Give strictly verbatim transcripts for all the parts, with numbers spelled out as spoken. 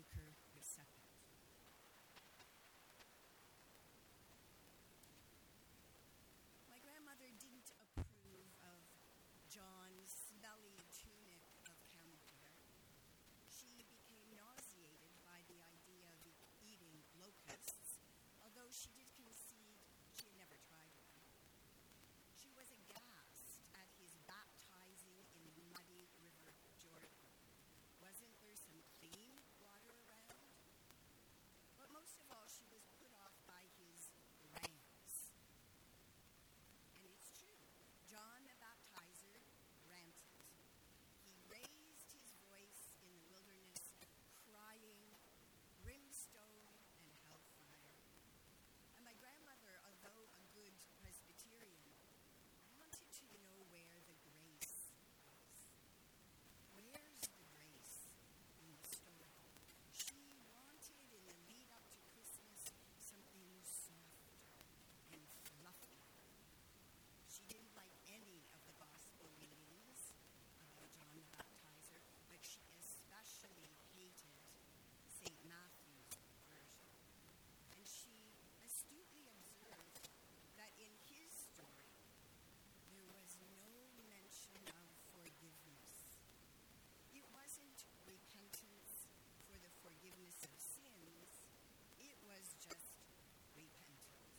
vicar recepit. My grandmother didn't approve of John's smelly tunic of camel hair. She became nauseated by the idea of e- eating locusts, although she did concede she had never tried one. She was aghast at his baptizing in muddy River Jordan. Wasn't there some clean water around? But most of all, she was put off by his rants. And it's true. John the Baptizer ranted. He raised his voice in the wilderness, crying brimstone and hellfire. And my grandmother, although a good Presbyterian, wanted to know where the grace was. Where's the grace in the story? She wanted, in the lead up to Christmas, something softer and fluffier. She didn't like any of the gospel readings about John the Baptizer, but she especially hated Saint Matthew's version. And she astutely observed that in his story, there was no mention of forgiveness. It wasn't repentance for the forgiveness of sins, it was just repentance.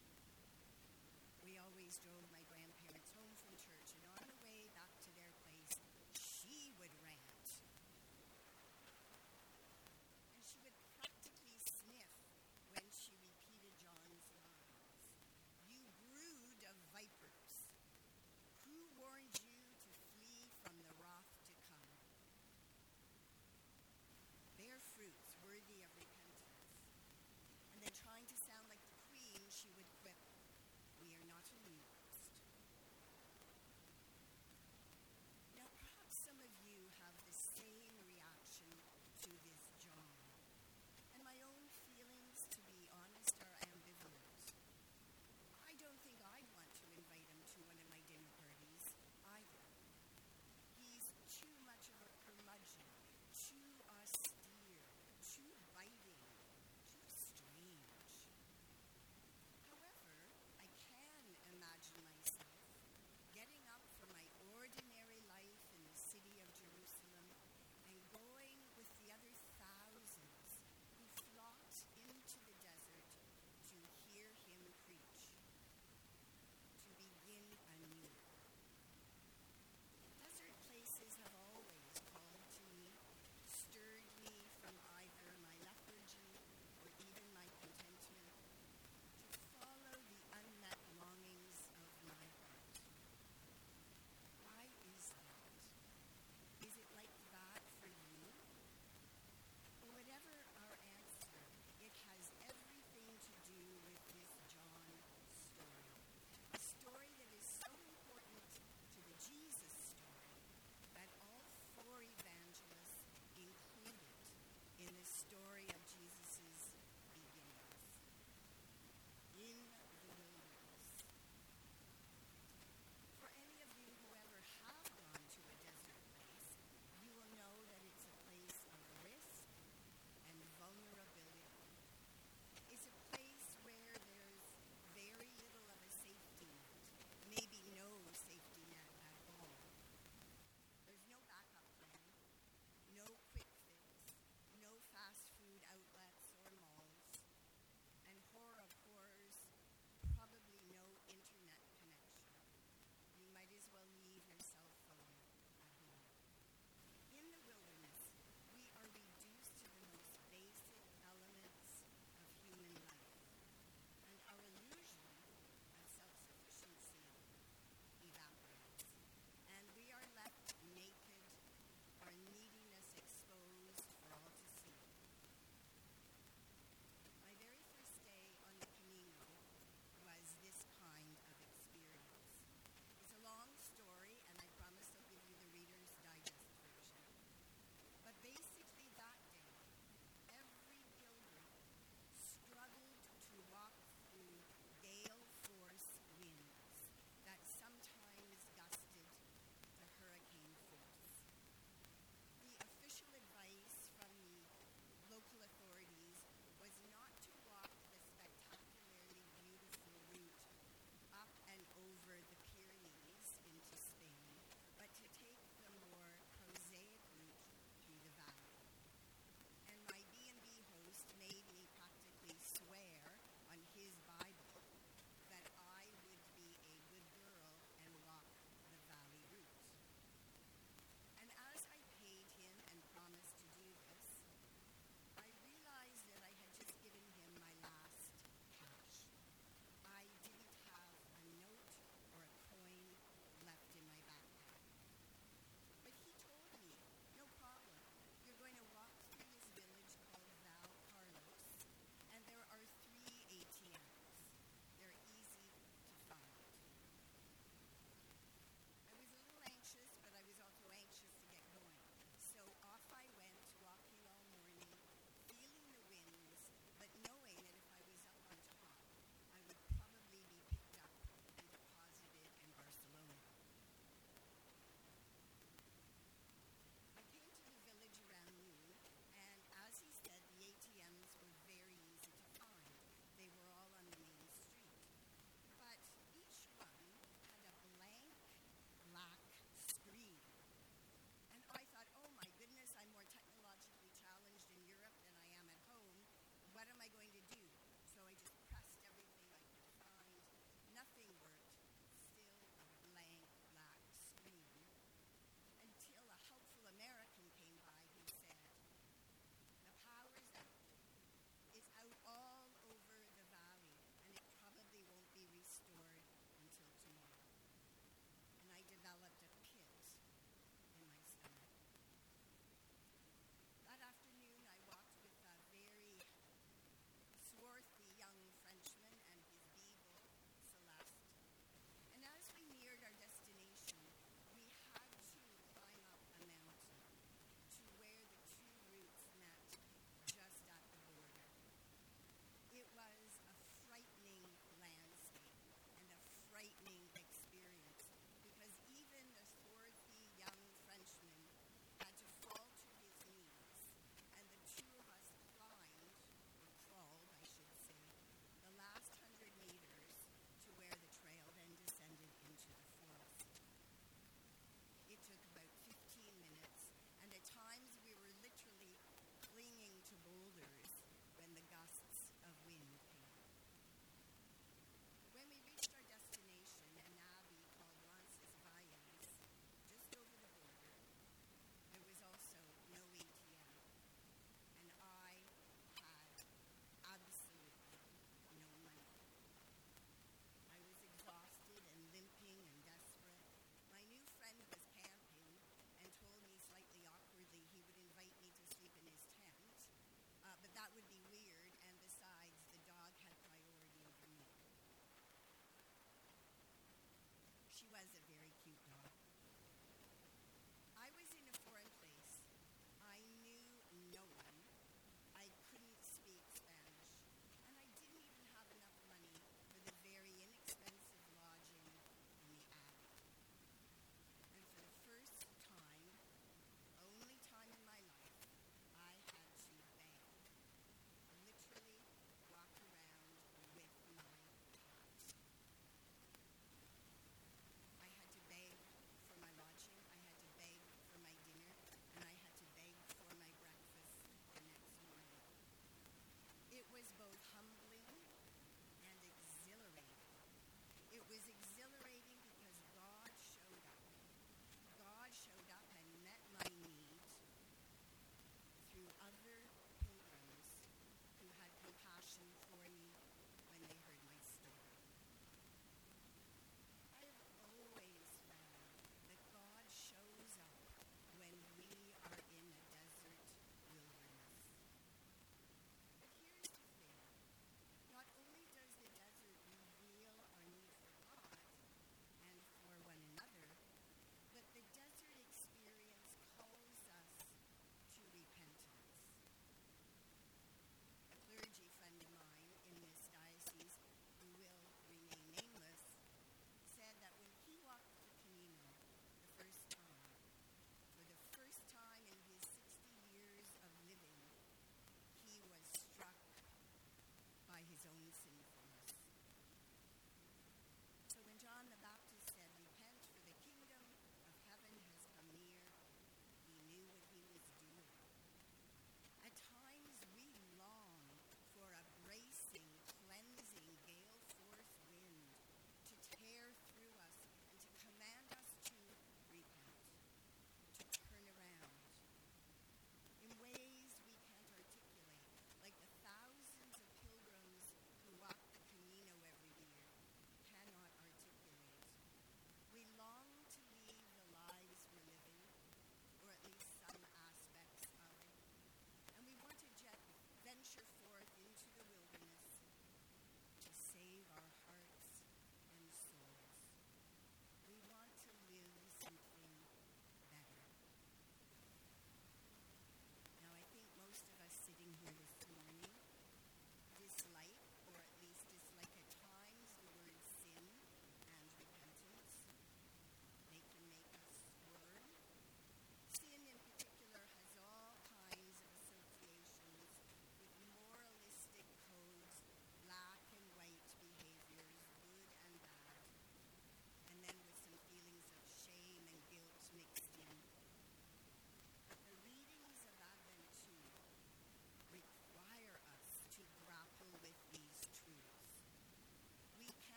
We always drove my grandparents home from church, and on the way back to their place, she would rant. And she would practically sniff when she repeated John's lines. You brood of vipers, who warned you to flee from the wrath to come? Bear fruits worthy of repentance. And then, trying to sound like the queen, she would